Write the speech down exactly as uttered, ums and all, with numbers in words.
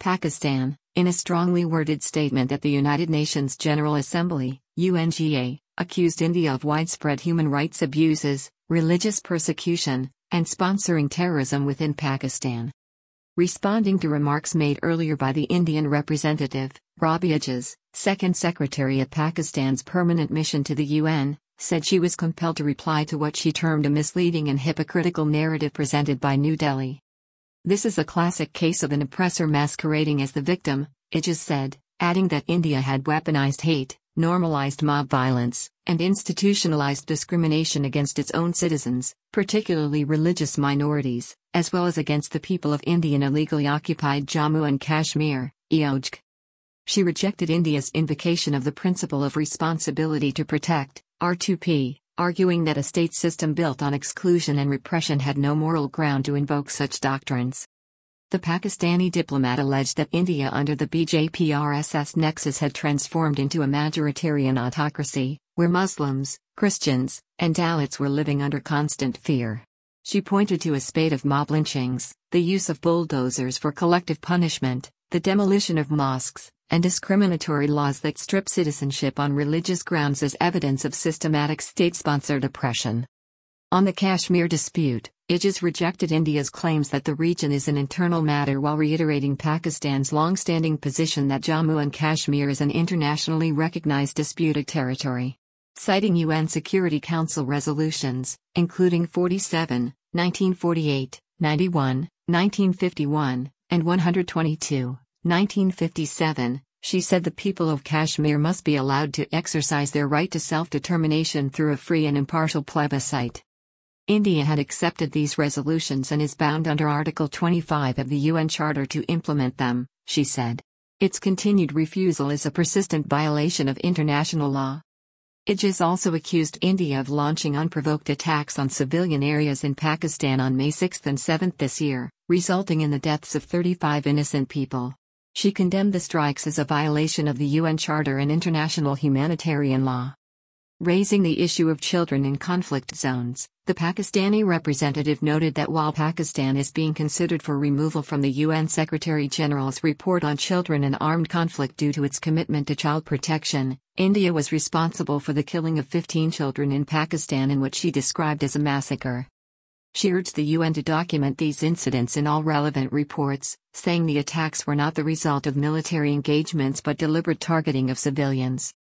Pakistan, in a strongly worded statement at the United Nations General Assembly, U N G A, accused India of widespread human rights abuses, religious persecution, and sponsoring terrorism within Pakistan. Responding to remarks made earlier by the Indian representative, Rabia Ejaz, Second Secretary at Pakistan's permanent mission to the U N, said she was compelled to reply to what she termed a misleading and hypocritical narrative presented by New Delhi. "This is a classic case of an oppressor masquerading as the victim," Ejaz said, adding that India had weaponized hate, normalized mob violence, and institutionalized discrimination against its own citizens, particularly religious minorities, as well as against the people of India in illegally occupied Jammu and Kashmir, E O J C. She rejected India's invocation of the principle of responsibility to protect, R two P, arguing that a state system built on exclusion and repression had no moral ground to invoke such doctrines. The Pakistani diplomat alleged that India under the B J P R S S nexus had transformed into a majoritarian autocracy, where Muslims, Christians, and Dalits were living under constant fear. She pointed to a spate of mob lynchings, the use of bulldozers for collective punishment, the demolition of mosques, and discriminatory laws that strip citizenship on religious grounds as evidence of systematic state-sponsored oppression. On the Kashmir dispute, Ejaz rejected India's claims that the region is an internal matter while reiterating Pakistan's long-standing position that Jammu and Kashmir is an internationally recognized disputed territory. Citing U N Security Council resolutions, including forty-seven, nineteen forty-eight, ninety-one, nineteen fifty-one, and one hundred twenty-two, nineteen fifty-seven, she said the people of Kashmir must be allowed to exercise their right to self-determination through a free and impartial plebiscite. India had accepted these resolutions and is bound under Article twenty-five of the U N Charter to implement them, she said. Its continued refusal is a persistent violation of international law. Ejaz also accused India of launching unprovoked attacks on civilian areas in Pakistan on May sixth and seventh this year, resulting in the deaths of thirty-five innocent people. She condemned the strikes as a violation of the U N Charter and international humanitarian law. Raising the issue of children in conflict zones, the Pakistani representative noted that while Pakistan is being considered for removal from the U N Secretary-General's report on children in armed conflict due to its commitment to child protection, India was responsible for the killing of fifteen children in Pakistan in what she described as a massacre. She urged the U N to document these incidents in all relevant reports, saying the attacks were not the result of military engagements but deliberate targeting of civilians.